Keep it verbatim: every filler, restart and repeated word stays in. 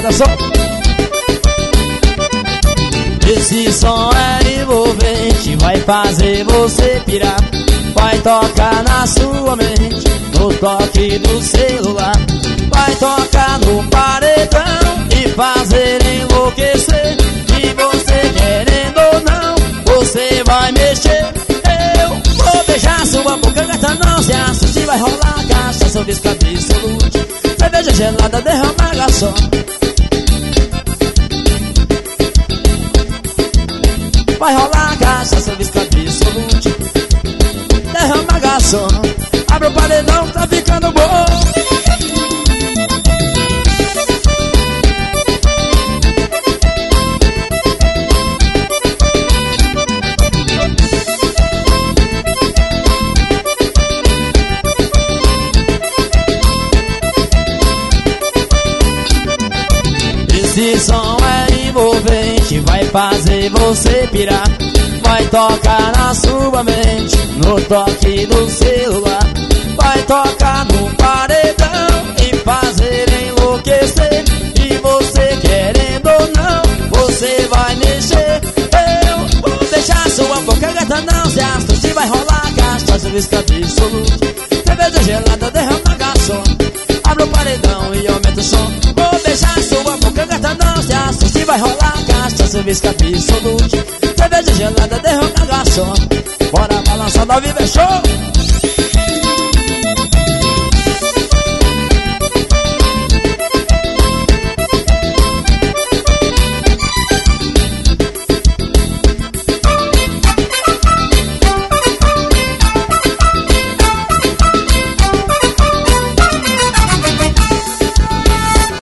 aumenta o som. Esse som é envolvente, vai fazer você pirar. Vai tocar na sua mente, no toque do celular. Vai tocar no paredão e fazer enlouquecer. E você querendo ou não, você vai mexer. Eu vou beijar sua boca, gata, não se assuste. Vai rolar cachaça, visca absolute. Cerveja gelada, derrama garçom. Vai rolar cachaça, visca absolute. Derrama garçom. Abre o paredão que tá ficando bom. Esse som é envolvente, vai fazer você pirar. Vai tocar na sua mente, no toque do celular. Vai tocar no paredão e fazer enlouquecer. E você querendo ou não, você vai mexer. Eu vou deixar sua boca, gata, não se assuste. Vai rolar cachaça, visca absolute. Cerveja gelada, derrama garçom. Abre o paredão e aumenta o som. Vou deixar sua boca, gata, não se assuste. Vai rolar cachaça, visca absolute. Cerveja gelada, derrama garçom. Bora balançar, ao vivo é show.